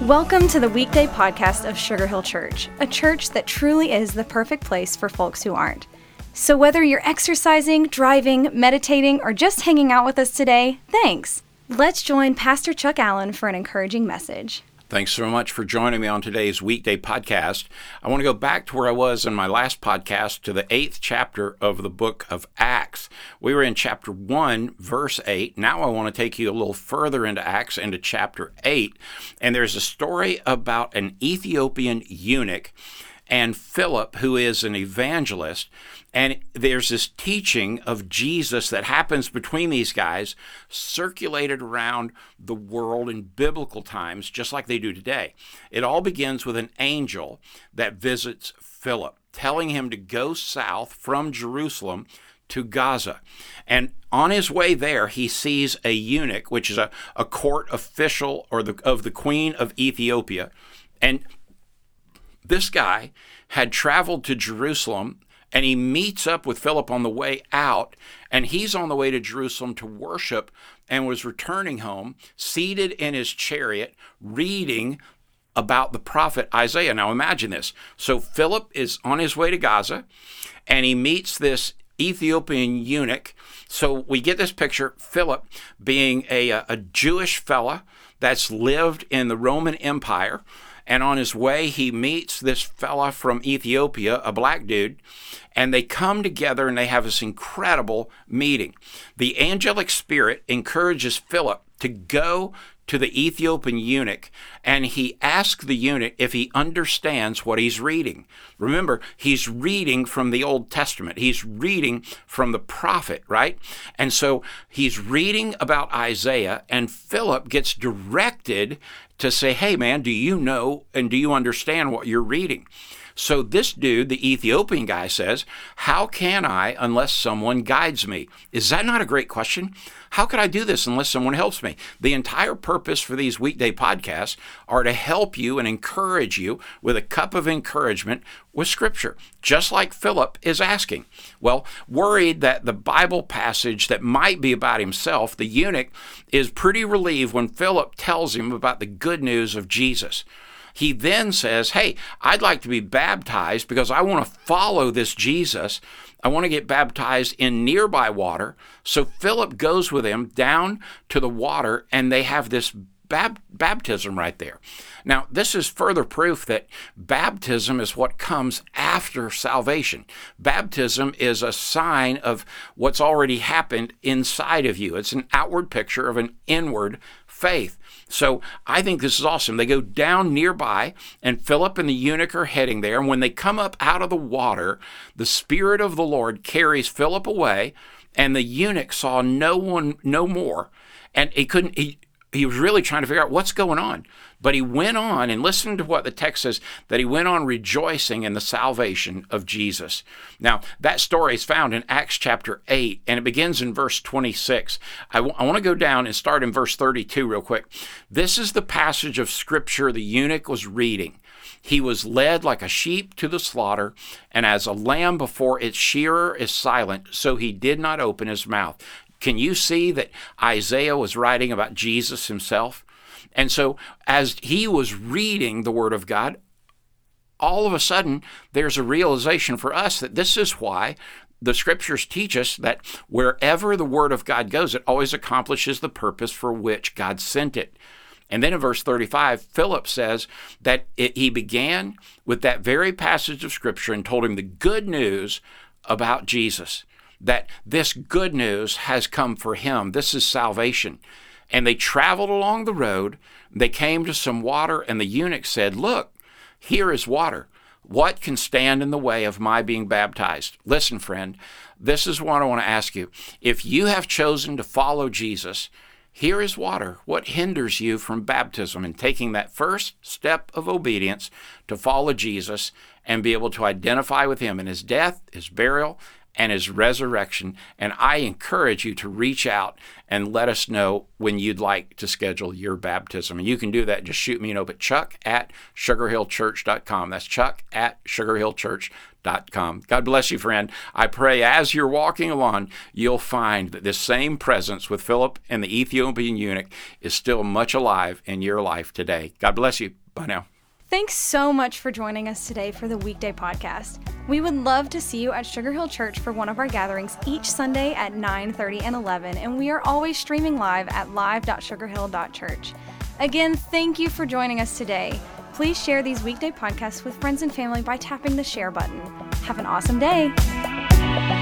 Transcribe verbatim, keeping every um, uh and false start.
Welcome to the weekday podcast of Sugar Hill Church, a church that truly is the perfect place for folks who aren't. So whether you're exercising, driving, meditating, or just hanging out with us today, thanks. Let's join Pastor Chuck Allen for an encouraging message. Thanks so much for joining me on today's weekday podcast. I want to go back to where I was in my last podcast to the eighth chapter of the book of Acts. We were in chapter one, verse eight. Now I want to take you a little further into Acts, into chapter eight. And there's a story about an Ethiopian eunuch and Philip, who is an evangelist. And there's this teaching of Jesus that happens between these guys, circulated around the world in biblical times, just like they do today. It all begins with an angel that visits Philip, telling him to go south from Jerusalem to Gaza. And on his way there, he sees a eunuch, which is a, a court official or the, of the Queen of Ethiopia. And this guy had traveled to Jerusalem, and he meets up with Philip on the way out, and he's on the way to Jerusalem to worship and was returning home, seated in his chariot, reading about the prophet Isaiah. Now imagine this. So Philip is on his way to Gaza, and he meets this Ethiopian eunuch. So we get this picture, Philip being a, a Jewish fella that's lived in the Roman Empire. And on his way, he meets this fella from Ethiopia, a black dude, and they come together and they have this incredible meeting. The angelic spirit encourages Philip to go to the Ethiopian eunuch, and he asks the eunuch if he understands what he's reading. Remember, he's reading from the Old Testament. He's reading from the prophet, right? And so he's reading about Isaiah, and Philip gets directed to say, hey, man, do you know and do you understand what you're reading? So this dude, the Ethiopian guy, says, how can I unless someone guides me? Is that not a great question? How could I do this unless someone helps me? The entire purpose for these weekday podcasts are to help you and encourage you with a cup of encouragement with Scripture, just like Philip is asking. Well, worried that the Bible passage that might be about himself, the eunuch is pretty relieved when Philip tells him about the good news of Jesus. He then says, hey, I'd like to be baptized because I want to follow this Jesus. I want to get baptized in nearby water. So Philip goes with him down to the water, and they have this bab- baptism right there. Now, this is further proof that baptism is what comes after salvation. Baptism is a sign of what's already happened inside of you. It's an outward picture of an inward faith. So I think this is awesome. They go down nearby, and Philip and the eunuch are heading there. And when they come up out of the water, the Spirit of the Lord carries Philip away, and the eunuch saw no one, no more. And he couldn't, he, he was really trying to figure out what's going on. But he went on, and listen to what the text says, that he went on rejoicing in the salvation of Jesus. Now, that story is found in Acts chapter eight, and it begins in verse twenty-six. I, w- I want to go down and start in verse thirty-two real quick. This is the passage of Scripture the eunuch was reading. He was led like a sheep to the slaughter, and as a lamb before its shearer is silent, so he did not open his mouth. Can you see that Isaiah was writing about Jesus himself? And so as he was reading the Word of God, all of a sudden there's a realization for us that this is why the Scriptures teach us that wherever the Word of God goes, it always accomplishes the purpose for which God sent it. And then in verse thirty-five, Philip says that it, he began with that very passage of Scripture and told him the good news about Jesus, that this good news has come for him. This is salvation. And they traveled along the road. They came to some water, and the eunuch said, look, here is water. What can stand in the way of my being baptized? Listen, friend, this is what I want to ask you. If you have chosen to follow Jesus, here is water. What hinders you from baptism and taking that first step of obedience to follow Jesus and be able to identify with him in his death, his burial, and his resurrection. And I encourage you to reach out and let us know when you'd like to schedule your baptism. And you can do that. Just shoot me a note at chuck at sugar hill church dot com. That's chuck at sugar hill church dot com. God bless you, friend. I pray as you're walking along, you'll find that this same presence with Philip and the Ethiopian eunuch is still much alive in your life today. God bless you. Bye now. Thanks so much for joining us today for the Weekday Podcast. We would love to see you at Sugar Hill Church for one of our gatherings each Sunday at nine thirty and eleven, and we are always streaming live at live dot sugar hill dot church. Again, thank you for joining us today. Please share these weekday podcasts with friends and family by tapping the share button. Have an awesome day.